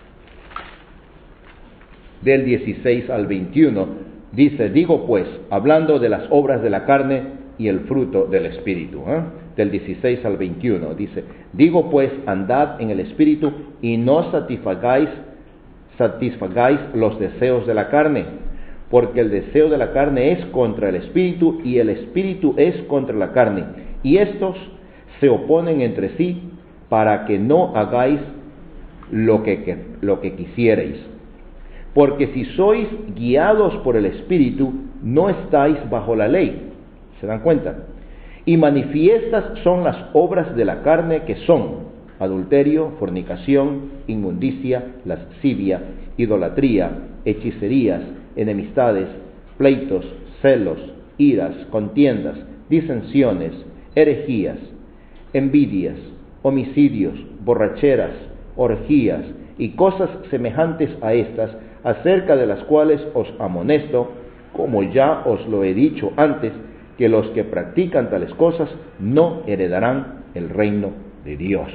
del dieciséis al veintiuno, dice, digo pues, hablando de las obras de la carne y el fruto del Espíritu, ¿eh? del dieciséis al veintiuno, dice, digo pues, andad en el Espíritu y no satisfagáis, satisfagáis los deseos de la carne, porque el deseo de la carne es contra el Espíritu y el Espíritu es contra la carne, y estos se oponen entre sí para que no hagáis lo que, que, lo que quisierais. Porque si sois guiados por el Espíritu, no estáis bajo la ley. ¿Se dan cuenta? Y manifiestas son las obras de la carne, que son adulterio, fornicación, inmundicia, lascivia, idolatría, hechicerías, enemistades, pleitos, celos, iras, contiendas, disensiones, herejías, envidias, homicidios, borracheras, orgías y cosas semejantes a estas, acerca de las cuales os amonesto, como ya os lo he dicho antes, que los que practican tales cosas no heredarán el reino de Dios.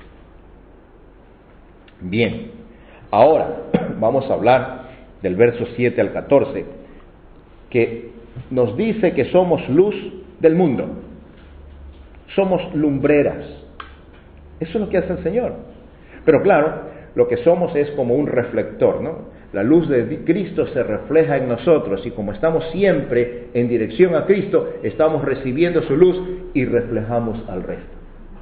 Bien, ahora vamos a hablar del verso siete al catorce, que nos dice que somos luz del mundo, somos lumbreras. Eso es lo que hace el Señor. Pero claro, lo que somos es como un reflector, ¿no? La luz de Cristo se refleja en nosotros y como estamos siempre en dirección a Cristo, estamos recibiendo su luz y reflejamos al resto.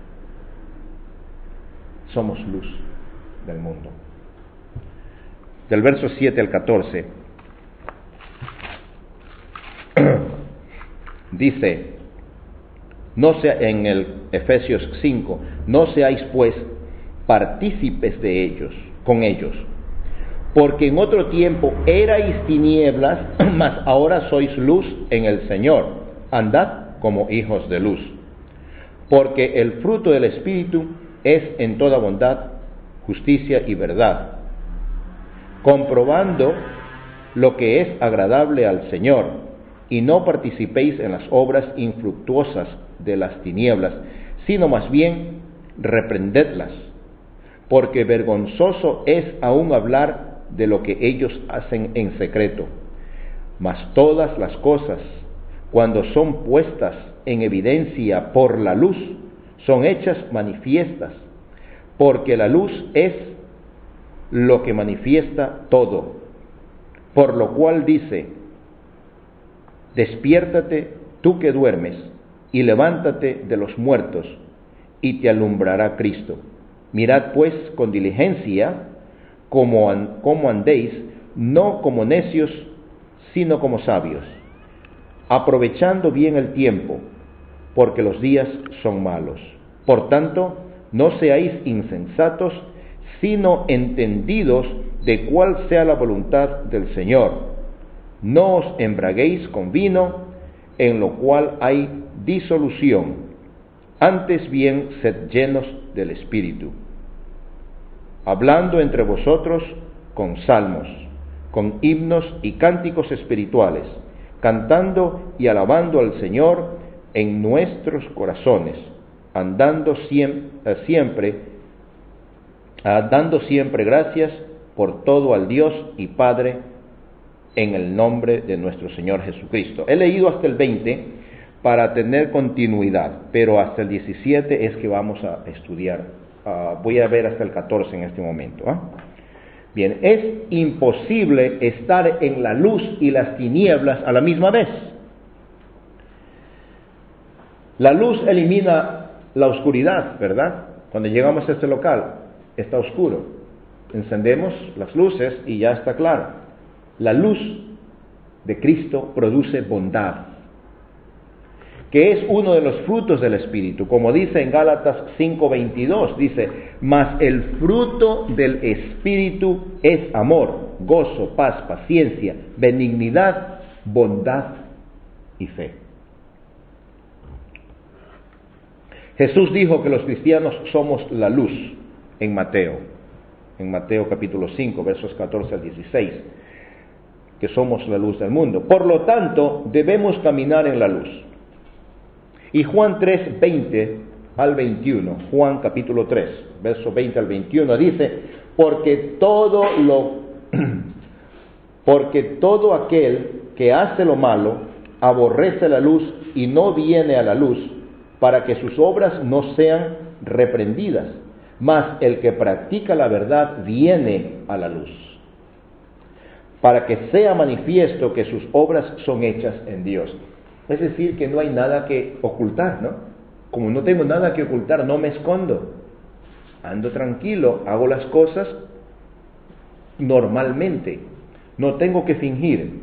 Somos luz del mundo. Del verso siete al catorce, dice, no sea, en el Efesios cinco, no seáis pues partícipes de ellos, con ellos, porque en otro tiempo erais tinieblas, mas ahora sois luz en el Señor. Andad como hijos de luz. Porque el fruto del Espíritu es en toda bondad, justicia y verdad, comprobando lo que es agradable al Señor, y no participéis en las obras infructuosas de las tinieblas, sino más bien reprendedlas, porque vergonzoso es aún hablar de lo que ellos hacen en secreto. Mas todas las cosas, cuando son puestas en evidencia por la luz, son hechas manifiestas, porque la luz es lo que manifiesta todo. Por lo cual dice, despiértate tú que duermes, y levántate de los muertos, y te alumbrará Cristo. Mirad pues con diligencia Como, como andéis, no como necios, sino como sabios, aprovechando bien el tiempo, porque los días son malos. Por tanto, no seáis insensatos, sino entendidos de cuál sea la voluntad del Señor. No os embraguéis con vino, en lo cual hay disolución, antes bien sed llenos del Espíritu, hablando entre vosotros con salmos, con himnos y cánticos espirituales, cantando y alabando al Señor en nuestros corazones, andando siempre, siempre, dando siempre gracias por todo al Dios y Padre, en el nombre de nuestro Señor Jesucristo. He leído hasta el veinte para tener continuidad, pero hasta el diecisiete es que vamos a estudiar. Uh, voy a ver hasta el catorce en este momento. ¿eh? Bien, es imposible estar en la luz y las tinieblas a la misma vez. La luz elimina la oscuridad, ¿verdad? Cuando llegamos a este local, está oscuro. Encendemos las luces y ya está claro. La luz de Cristo produce bondad, que es uno de los frutos del Espíritu, como dice en Gálatas cinco veintidós, dice, mas el fruto del Espíritu es amor, gozo, paz, paciencia, benignidad, bondad y fe. Jesús dijo que los cristianos somos la luz en Mateo, en Mateo capítulo cinco, versos catorce al dieciséis, que somos la luz del mundo. Por lo tanto, debemos caminar en la luz. Y Juan tres veinte al veintiuno, Juan capítulo tres, verso veinte al veintiuno, dice, porque todo lo, porque todo aquel que hace lo malo, aborrece la luz y no viene a la luz, para que sus obras no sean reprendidas, mas el que practica la verdad viene a la luz, para que sea manifiesto que sus obras son hechas en Dios. Es decir, que no hay nada que ocultar, ¿no? Como no tengo nada que ocultar, no me escondo. Ando tranquilo, hago las cosas normalmente. No tengo que fingir.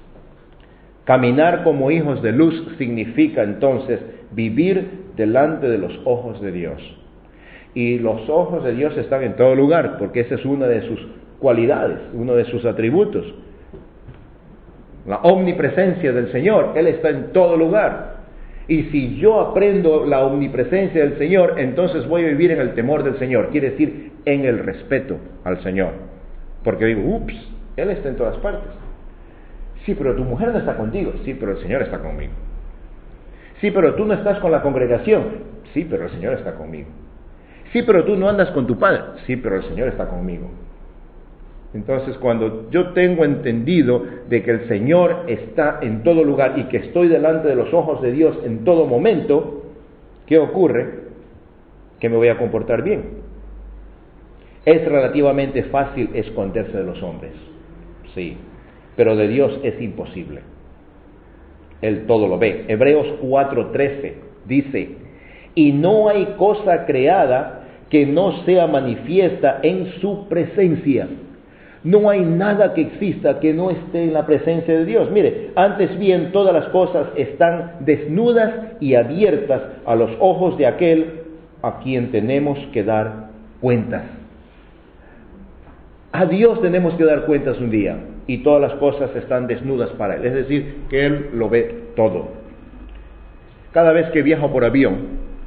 Caminar como hijos de luz significa entonces vivir delante de los ojos de Dios. Y los ojos de Dios están en todo lugar, porque esa es una de sus cualidades, uno de sus atributos. La omnipresencia del Señor, Él está en todo lugar. Y si yo aprendo la omnipresencia del Señor, entonces voy a vivir en el temor del Señor, quiere decir en el respeto al Señor. Porque digo, ups, Él está en todas partes. Sí, pero tu mujer no está contigo. Sí, pero el Señor está conmigo. Sí, pero tú no estás con la congregación. Sí, pero el Señor está conmigo. Sí, pero tú no andas con tu padre. Sí, pero el Señor está conmigo. Entonces, cuando yo tengo entendido de que el Señor está en todo lugar y que estoy delante de los ojos de Dios en todo momento, ¿qué ocurre? Que me voy a comportar bien. Es relativamente fácil esconderse de los hombres, sí, pero de Dios es imposible. Él todo lo ve. Hebreos cuatro trece dice, y no hay cosa creada que no sea manifiesta en su presencia. No hay nada que exista que no esté en la presencia de Dios. Mire, antes bien todas las cosas están desnudas y abiertas a los ojos de aquel a quien tenemos que dar cuentas. A Dios tenemos que dar cuentas un día y todas las cosas están desnudas para Él. Es decir, que Él lo ve todo. Cada vez que viajo por avión,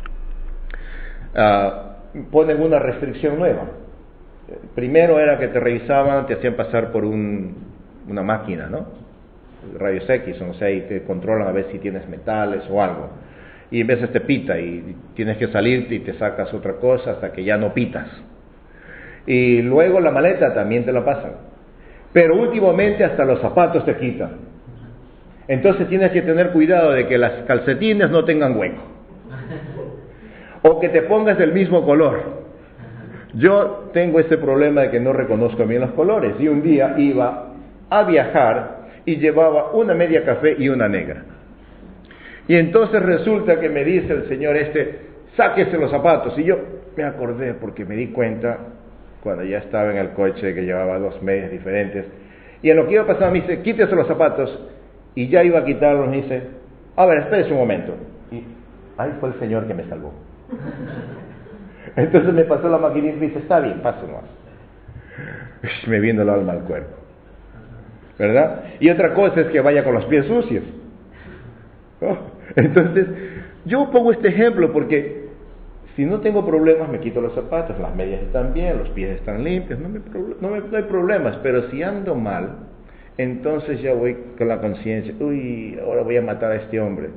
uh, ponen una restricción nueva. Primero era que te revisaban, te hacían pasar por un, una máquina, ¿no? Rayos X, o sea, y te controlan a ver si tienes metales o algo. Y en veces te pita y tienes que salirte y te sacas otra cosa hasta que ya no pitas. Y luego la maleta también te la pasan. Pero últimamente hasta los zapatos te quitan. Entonces tienes que tener cuidado de que las calcetines no tengan hueco. O que te pongas del mismo color. Yo tengo ese problema de que no reconozco bien los colores. Y un día iba a viajar y llevaba una media café y una negra. Y entonces resulta que me dice el señor este, sáquese los zapatos. Y yo me acordé porque me di cuenta cuando ya estaba en el coche que llevaba dos medias diferentes. Y en lo que iba pasando me dice, quítese los zapatos. Y ya iba a quitarlos y dice, a ver, espérese un momento. Y ahí fue el señor que me salvó. Entonces me pasó la maquinita y me dice, está bien, pase más. Me vino el alma al cuerpo. ¿Verdad? Y otra cosa es que vaya con los pies sucios. ¿No? Entonces, yo pongo este ejemplo porque si no tengo problemas me quito los zapatos, las medias están bien, los pies están limpios, no, me, no, me, no hay problemas, pero si ando mal, entonces ya voy con la conciencia, uy, ahora voy a matar a este hombre.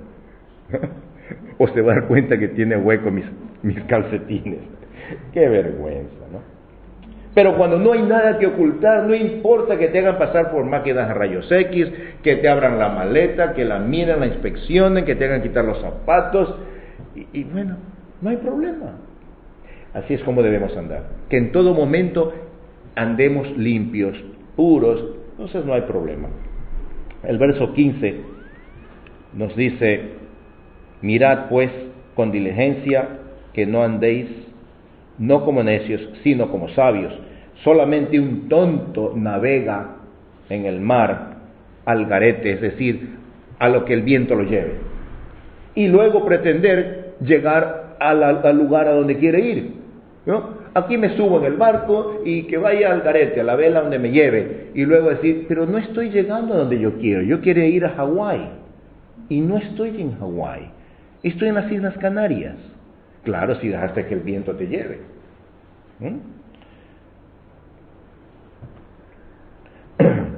O se va a dar cuenta que tiene hueco mis, mis calcetines. Qué vergüenza, ¿no? Pero cuando no hay nada que ocultar, no importa que te hagan pasar por máquinas de rayos X, que te abran la maleta, que la miren, la inspeccionen, que te hagan quitar los zapatos, y, y bueno, no hay problema. Así es como debemos andar. Que en todo momento andemos limpios, puros, entonces no hay problema. El verso quince nos dice, mirad pues con diligencia que no andéis no como necios, sino como sabios. Solamente un tonto navega en el mar al garete, es decir, a lo que el viento lo lleve. Y luego pretender llegar a la, al lugar a donde quiere ir, ¿no? Aquí me subo en el barco y que vaya al garete, a la vela donde me lleve. Y luego decir, pero no estoy llegando a donde yo quiero, yo quiero ir a Hawái. Y no estoy en Hawái, estoy en las Islas Canarias. Claro, si dejaste que el viento te lleve. ¿Mm?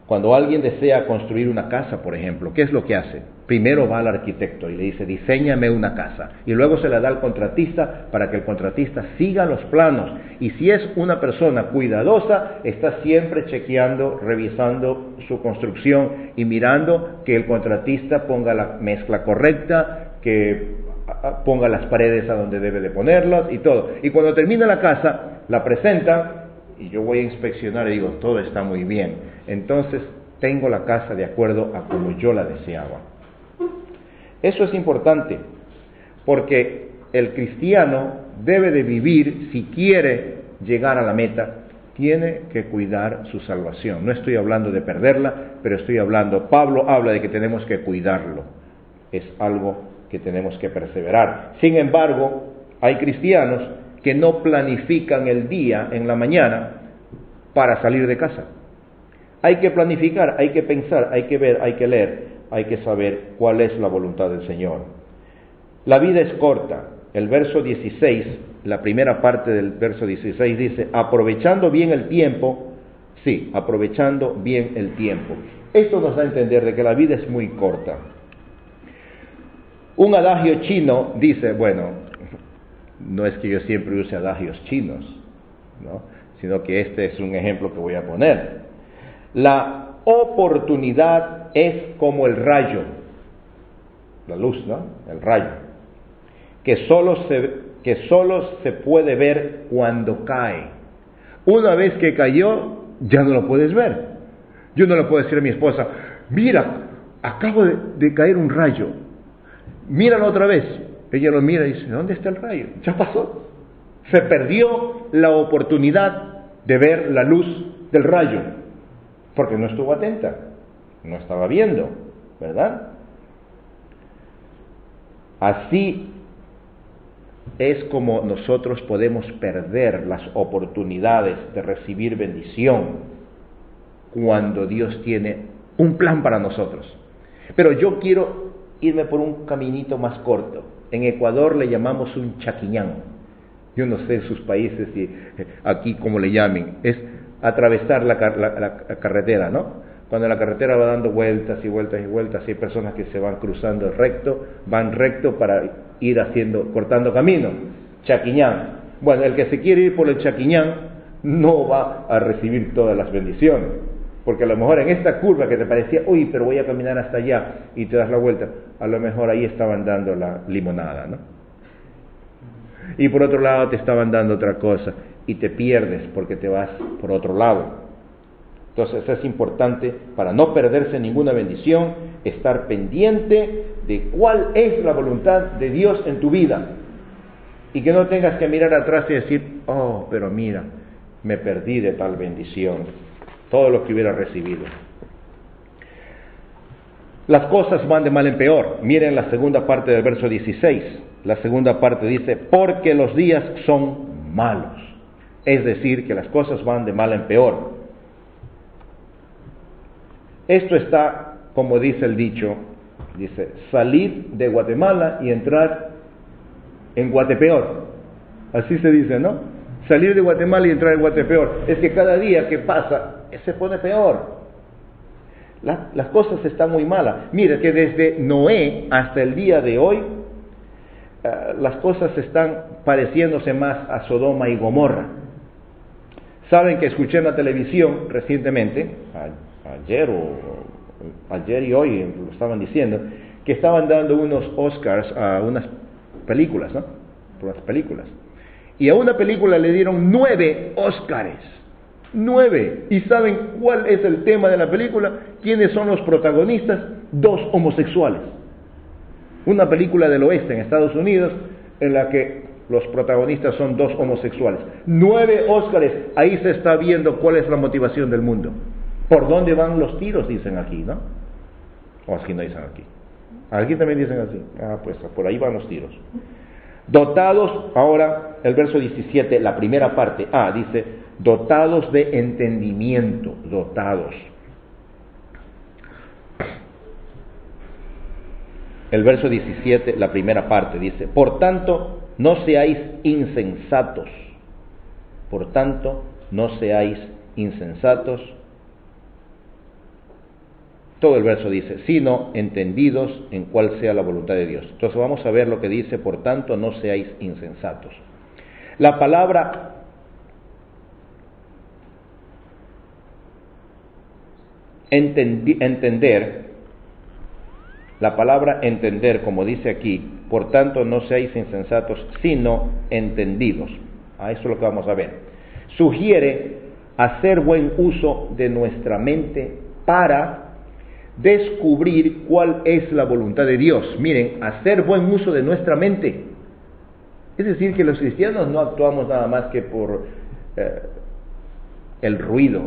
Cuando alguien desea construir una casa, por ejemplo, ¿qué es lo que hace? Primero va al arquitecto y le dice, diséñame una casa. Y luego se la da al contratista para que el contratista siga los planos. Y si es una persona cuidadosa, está siempre chequeando, revisando su construcción y mirando que el contratista ponga la mezcla correcta, que ponga las paredes a donde debe de ponerlas y todo. Y cuando termina la casa, la presenta y yo voy a inspeccionar y digo, todo está muy bien. Entonces, tengo la casa de acuerdo a como yo la deseaba. Eso es importante, porque el cristiano debe de vivir, si quiere llegar a la meta, tiene que cuidar su salvación. No estoy hablando de perderla, pero estoy hablando, Pablo habla de que tenemos que cuidarlo. Es algo que tenemos que perseverar. Sin embargo, hay cristianos que no planifican el día en la mañana para salir de casa. Hay que planificar, hay que pensar, hay que ver, hay que leer, hay que saber cuál es la voluntad del Señor. La vida es corta. El verso dieciséis, la primera parte del verso dieciséis dice, aprovechando bien el tiempo, sí, aprovechando bien el tiempo. Esto nos da a entender de que la vida es muy corta. Un adagio chino dice, bueno, no es que yo siempre use adagios chinos, ¿no? Sino que este es un ejemplo que voy a poner. La oportunidad es como el rayo, la luz, ¿no? El rayo, que solo se, que solo se puede ver cuando cae. Una vez que cayó, ya no lo puedes ver. Yo no le puedo decir a mi esposa, mira, acabo de, de caer un rayo, míralo otra vez. Ella lo mira y dice, ¿dónde está el rayo? Ya pasó. Se perdió la oportunidad de ver la luz del rayo, porque no estuvo atenta, no estaba viendo, ¿verdad? Así es como nosotros podemos perder las oportunidades de recibir bendición cuando Dios tiene un plan para nosotros. Pero yo quiero irme por un caminito más corto. En Ecuador le llamamos un chaquiñán. Yo no sé en sus países y aquí como le llamen. Es atravesar la, la, la carretera, ¿no? Cuando la carretera va dando vueltas y vueltas y vueltas, hay personas que se van cruzando recto, van recto para ir haciendo, cortando camino. Chaquiñán. Bueno, el que se quiere ir por el chaquiñán no va a recibir todas las bendiciones. Porque a lo mejor en esta curva que te parecía, uy, pero voy a caminar hasta allá, y te das la vuelta, a lo mejor ahí estaban dando la limonada, ¿no? Y por otro lado te estaban dando otra cosa, y te pierdes porque te vas por otro lado. Entonces es importante, para no perderse ninguna bendición, estar pendiente de cuál es la voluntad de Dios en tu vida. Y que no tengas que mirar atrás y decir, oh, pero mira, me perdí de tal bendición. Todo lo que hubiera recibido. Las cosas van de mal en peor. Miren la segunda parte del verso dieciséis. La segunda parte dice, porque los días son malos. Es decir, que las cosas van de mal en peor. Esto está, como dice el dicho, dice, salid de Guatemala y entrar en Guatepeor. Así se dice, ¿no? Salir de Guatemala y entrar en Guatepeor. Es que cada día que pasa se pone peor. La, las cosas están muy malas. Mire que desde Noé hasta el día de hoy, uh, las cosas están pareciéndose más a Sodoma y Gomorra. Saben que escuché en la televisión recientemente, a, ayer o ayer y hoy lo estaban diciendo, que estaban dando unos Oscars a unas películas, ¿no? Por las películas. Y a una película le dieron nueve Óscares. Nueve. ¿Y saben cuál es el tema de la película? ¿Quiénes son los protagonistas? Dos homosexuales. Una película del oeste en Estados Unidos en la que los protagonistas son dos homosexuales. Nueve Óscares. Ahí se está viendo cuál es la motivación del mundo. ¿Por dónde van los tiros? Dicen aquí, ¿no? O aquí no dicen aquí. Aquí también dicen así. Ah, pues por ahí van los tiros. Dotados, ahora el verso diecisiete, la primera parte, ah, dice, dotados de entendimiento, dotados. El verso diecisiete, la primera parte, dice, por tanto, no seáis insensatos, por tanto, no seáis insensatos, todo el verso dice, sino entendidos en cuál sea la voluntad de Dios. Entonces vamos a ver lo que dice, por tanto no seáis insensatos. La palabra entendi- entender, la palabra entender, como dice aquí, por tanto no seáis insensatos, sino entendidos. A eso es lo que vamos a ver. Sugiere hacer buen uso de nuestra mente para descubrir cuál es la voluntad de Dios. Miren, hacer buen uso de nuestra mente. Es decir, que los cristianos no actuamos nada más que por eh, el ruido,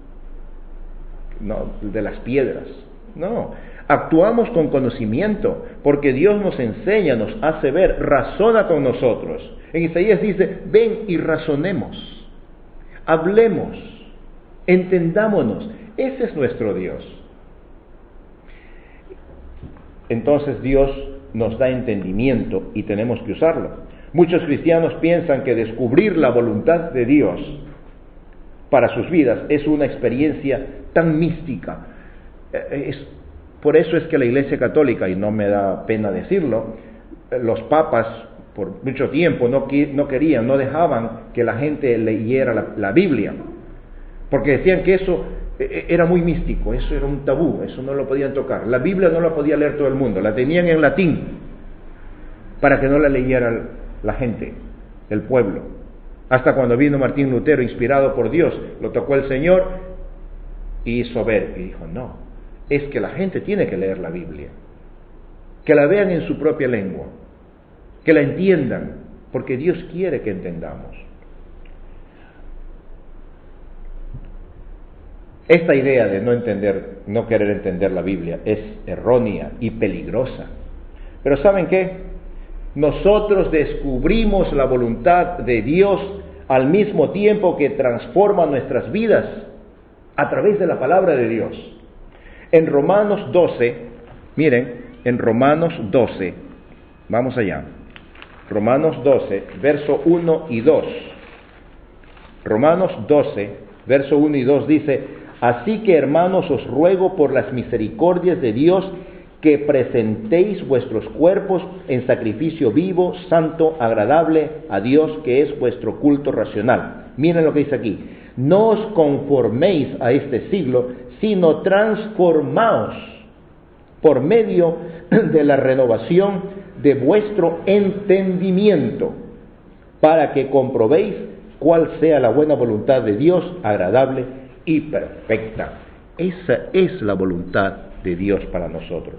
no, de las piedras. No, actuamos con conocimiento, porque Dios nos enseña, nos hace ver, razona con nosotros. En Isaías dice, ven y razonemos, hablemos, entendámonos. Ese es nuestro Dios. Entonces Dios nos da entendimiento y tenemos que usarlo. Muchos cristianos piensan que descubrir la voluntad de Dios para sus vidas es una experiencia tan mística. Es, por eso es que la Iglesia Católica, y no me da pena decirlo, los papas por mucho tiempo no, no querían, no dejaban que la gente leyera la, la Biblia, porque decían que eso era muy místico, eso era un tabú, eso no lo podían tocar. La Biblia no la podía leer todo el mundo, la tenían en latín para que no la leyera la gente, el pueblo. Hasta cuando vino Martín Lutero, inspirado por Dios, lo tocó el Señor y hizo ver, y dijo, no, es que la gente tiene que leer la Biblia, que la vean en su propia lengua, que la entiendan, porque Dios quiere que entendamos. Esta idea de no entender, no querer entender la Biblia es errónea y peligrosa. Pero ¿saben qué? Nosotros descubrimos la voluntad de Dios al mismo tiempo que transforma nuestras vidas a través de la palabra de Dios. En Romanos doce, miren, en Romanos doce, vamos allá. Romanos doce, verso uno y dos. Romanos doce, verso uno y dos dice, así que hermanos os ruego por las misericordias de Dios que presentéis vuestros cuerpos en sacrificio vivo, santo, agradable a Dios, que es vuestro culto racional. Miren lo que dice aquí, no os conforméis a este siglo, sino transformaos por medio de la renovación de vuestro entendimiento, para que comprobéis cuál sea la buena voluntad de Dios, agradable y perfecta. Esa es la voluntad de Dios para nosotros.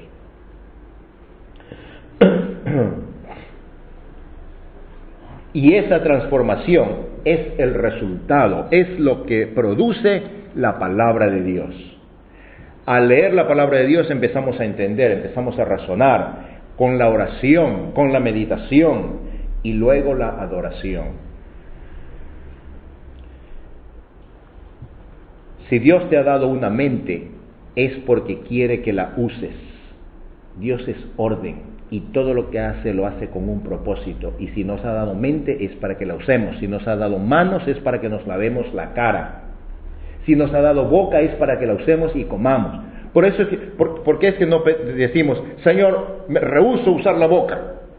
Y esa transformación es el resultado, es lo que produce la palabra de Dios. Al leer la palabra de Dios empezamos a entender, empezamos a razonar con la oración, con la meditación y luego la adoración. Si Dios te ha dado una mente, es porque quiere que la uses. Dios es orden y todo lo que hace lo hace con un propósito. Y si nos ha dado mente es para que la usemos. Si nos ha dado manos es para que nos lavemos la cara. Si nos ha dado boca es para que la usemos y comamos. Por eso es que, por, ¿por qué es que no decimos, Señor, me rehúso usar la boca?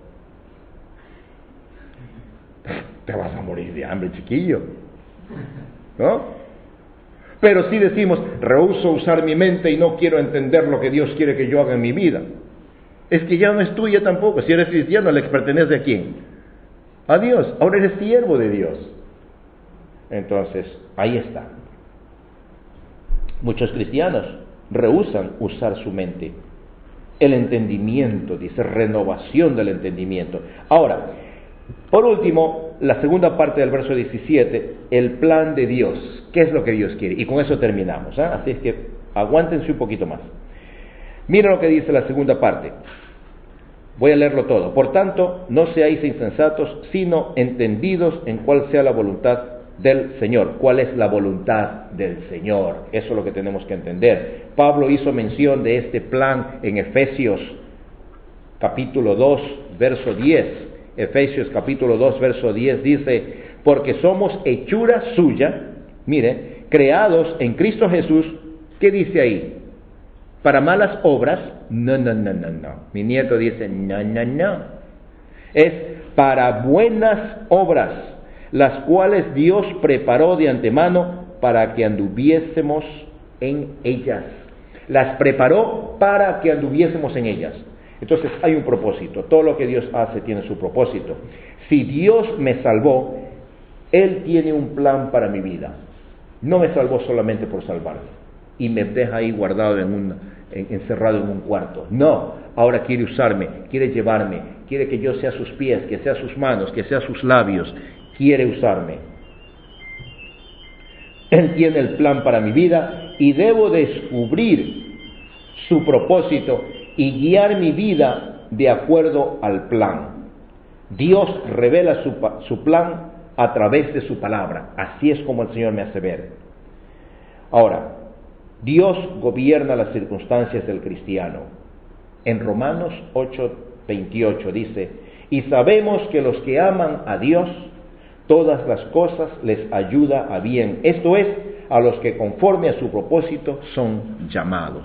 Te vas a morir de hambre, chiquillo, ¿no? Pero sí decimos, rehúso usar mi mente y no quiero entender lo que Dios quiere que yo haga en mi vida. Es que ya no es tuya tampoco. Si eres cristiano, ¿le pertenece a quién? A Dios. Ahora eres siervo de Dios. Entonces, ahí está. Muchos cristianos rehúsan usar su mente. El entendimiento, dice, renovación del entendimiento. Ahora, por último, la segunda parte del verso diecisiete, el plan de Dios. ¿Qué es lo que Dios quiere? Y con eso terminamos, ¿eh? Así es que aguántense un poquito más. Mira lo que dice la segunda parte. Voy a leerlo todo. Por tanto, no seáis insensatos, sino entendidos en cuál sea la voluntad del Señor. ¿Cuál es la voluntad del Señor? Eso es lo que tenemos que entender. Pablo hizo mención de este plan en Efesios capítulo dos, verso diez. Efesios capítulo dos, verso diez dice, porque somos hechura suya, mire, creados en Cristo Jesús. ¿Qué dice ahí? para malas obras, no, no, no, no, no. Mi nieto dice, no, no, no. Es para buenas obras, las cuales Dios preparó de antemano para que anduviésemos en ellas. Las preparó para que anduviésemos en ellas. Entonces hay un propósito. Todo lo que Dios hace tiene su propósito. Si Dios me salvó, Él tiene un plan para mi vida. No me salvó solamente por salvarme y me deja ahí guardado en un, en, encerrado en un cuarto. No, ahora quiere usarme, quiere llevarme, quiere que yo sea sus pies, que sea sus manos, que sea sus labios. Quiere usarme. Él tiene el plan para mi vida y debo descubrir su propósito y guiar mi vida de acuerdo al plan. Dios revela su, su plan a través de su palabra. Así es como el Señor me hace ver. Ahora, Dios gobierna las circunstancias del cristiano. En Romanos ocho veintiocho dice, y sabemos que los que aman a Dios, todas las cosas les ayuda a bien. Esto es, a los que conforme a su propósito son llamados.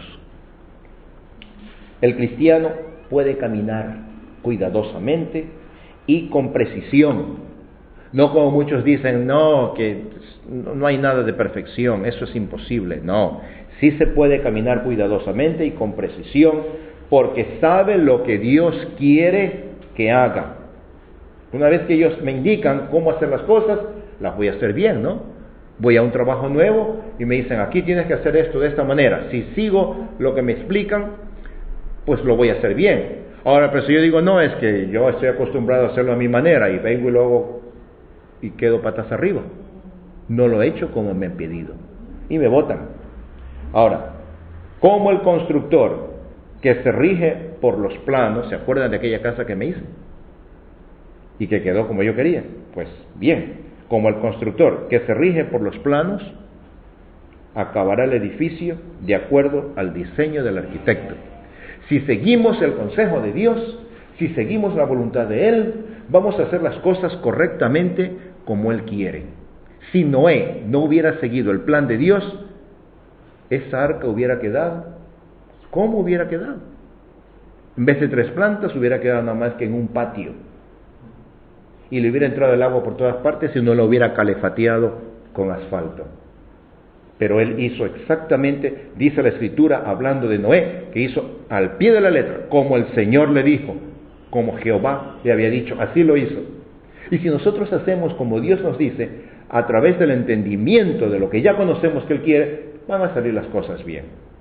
El cristiano puede caminar cuidadosamente y con precisión. No como muchos dicen, no, que no hay nada de perfección, eso es imposible. No, sí se puede caminar cuidadosamente y con precisión, porque sabe lo que Dios quiere que haga. Una vez que ellos me indican cómo hacer las cosas, las voy a hacer bien, ¿no? Voy a un trabajo nuevo y me dicen, aquí tienes que hacer esto de esta manera. Si sigo lo que me explican, pues lo voy a hacer bien. Ahora, pero si yo digo, no, es que yo estoy acostumbrado a hacerlo a mi manera y vengo y lo hago y quedo patas arriba. No lo he hecho como me han pedido. Y me botan. Ahora, como el constructor que se rige por los planos, ¿se acuerdan de aquella casa que me hice? Y que quedó como yo quería. Pues bien, como el constructor que se rige por los planos, acabará el edificio de acuerdo al diseño del arquitecto. Si seguimos el consejo de Dios, si seguimos la voluntad de Él, vamos a hacer las cosas correctamente como Él quiere. Si Noé no hubiera seguido el plan de Dios, esa arca hubiera quedado, ¿cómo hubiera quedado? En vez de tres plantas, hubiera quedado nada más que en un patio. Y le hubiera entrado el agua por todas partes y no lo hubiera calefateado con asfalto. Pero Él hizo exactamente, dice la Escritura, hablando de Noé, que hizo al pie de la letra, como el Señor le dijo, como Jehová le había dicho, así lo hizo. Y si nosotros hacemos como Dios nos dice, a través del entendimiento de lo que ya conocemos que Él quiere, van a salir las cosas bien.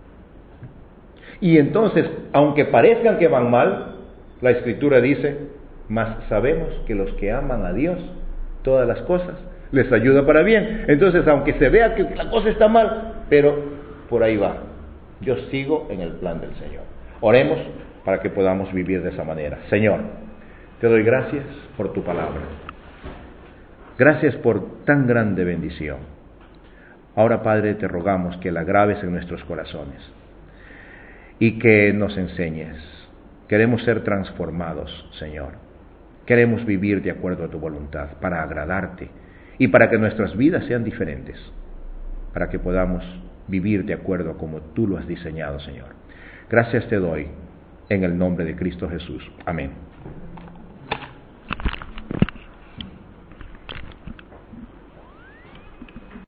Y entonces, aunque parezcan que van mal, la Escritura dice, mas sabemos que los que aman a Dios, todas las cosas les ayuda para bien. Entonces, aunque se vea que la cosa está mal, pero por ahí va. Yo sigo en el plan del Señor. Oremos para que podamos vivir de esa manera. Señor, te doy gracias por tu palabra. Gracias por tan grande bendición. Ahora, Padre, te rogamos que la graves en nuestros corazones y que nos enseñes. Queremos ser transformados, Señor. Queremos vivir de acuerdo a tu voluntad, para agradarte y para que nuestras vidas sean diferentes, para que podamos vivir de acuerdo a como tú lo has diseñado, Señor. Gracias te doy en el nombre de Cristo Jesús. Amén.